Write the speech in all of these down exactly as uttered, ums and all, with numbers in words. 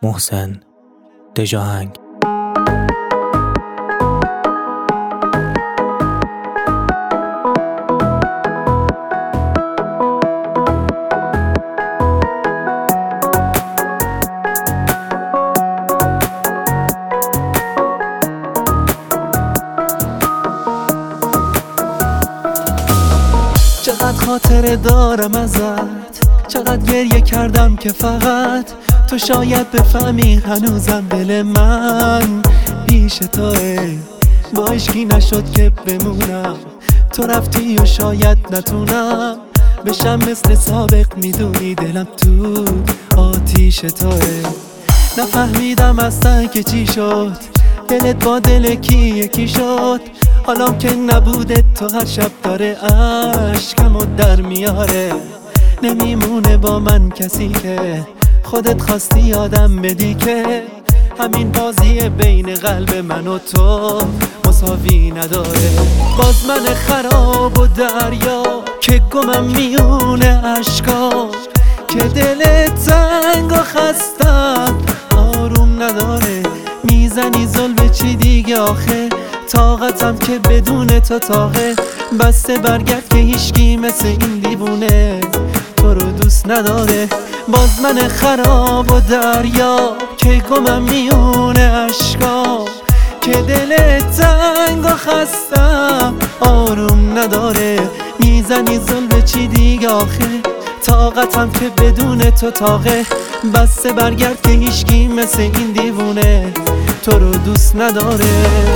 محسن دژاهنگ. چقدر خاطره دارم ازت، چقدر گریه کردم که فقط تو شاید بفهمی هنوزم دل من پیش توه. با عشقی نشد که بمونم، تو رفتی و شاید نتونم بشم مثل سابق، میدونی دلم تو آتیش توه. نفهمیدم اصلا که چی شد، دلت با دل کی یکی شد. حالا که نبوده تو هر شب داره عشقمو در میاره. نمیمونه با من کسی که خودت خواستی یادم بدی که همین بازی بین قلب من و تو مساوی نداره. باز من خراب و دریا که گمم میونه عشقا، که دل تنگ و خستم آروم نداره. میزنی ظلم چی دیگه آخه، طاقتم که بدون تو تاقه. بسته برگرد که هیچکی مثل این دیوونه تو رو دوست نداره. باز من خراب و دریا که گمم میونه عشقا، که دل تنگ و خستم آروم نداره. میزنی ظلم چی دیگه آخه، طاقتم که بدون تو تاقه. بسته برگرد که هیچکی مثل این دیوونه تو رو دوست نداره.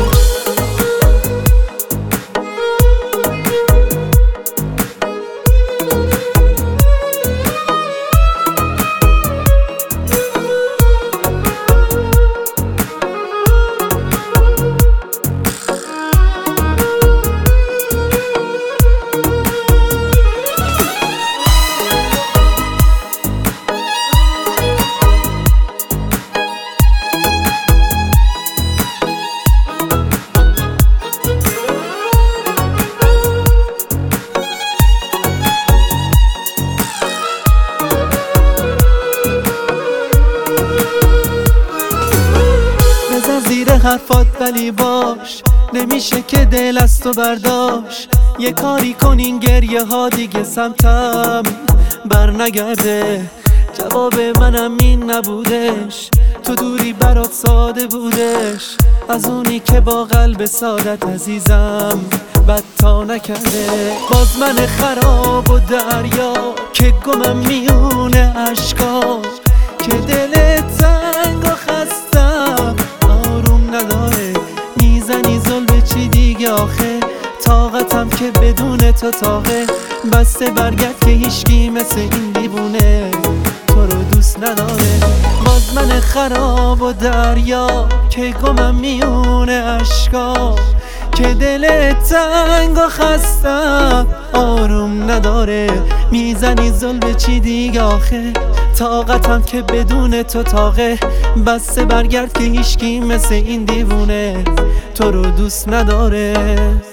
زیر حرفات ولی باش، نمیشه که دل از تو برداشت. یه کاری کن این گریه ها دیگه سمتم بر نگرده. جواب منم این نبودش، تو دوری برات ساده بودش. از اونی که با قلب سادت عزیزم بد تا نکرده. باز من خراب و دریا که گمم میونه عشقا، که دل تنگ و خستم نداره. میزنی ظلم چی دیگه آخه، طاقتم که بدون تو تاقه. بسته برگرد که هیچکی مثل این دیوونه تو رو دوست نداره. باز من خراب و دریا که گمم میونه عشقا، که دل تنگ و خستم آروم نداره. میزنی ظلم چی دیگه آخه، طاقتم که بدون تو تاقه. بسته برگرد که هیچکی مثل این دیوونه تو رو دوست نداره.